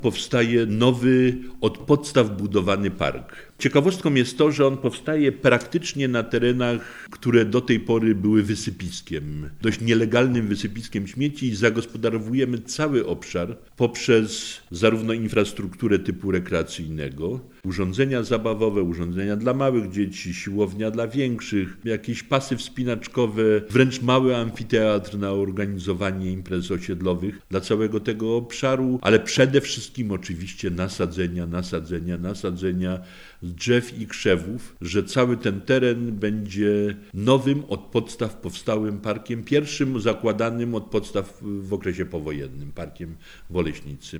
powstaje nowy, od podstaw budowany park. Ciekawostką jest to, że on powstaje praktycznie na terenach, które do tej pory były wysypiskiem, dość nielegalnym wysypiskiem śmieci i zagospodarowujemy cały obszar poprzez zarówno infrastrukturę typu rekreacyjnego, urządzenia zabawowe, urządzenia dla małych dzieci, siłownia dla większych, jakieś pasy wspinaczkowe, wręcz mały amfiteatr na organizowanie imprez osiedlowych dla całego tego obszaru, ale przede wszystkim oczywiście nasadzenia drzew i krzewów, że cały ten teren będzie nowym, od podstaw powstałym parkiem, pierwszym zakładanym od podstaw w okresie powojennym, parkiem w Oleśnicy.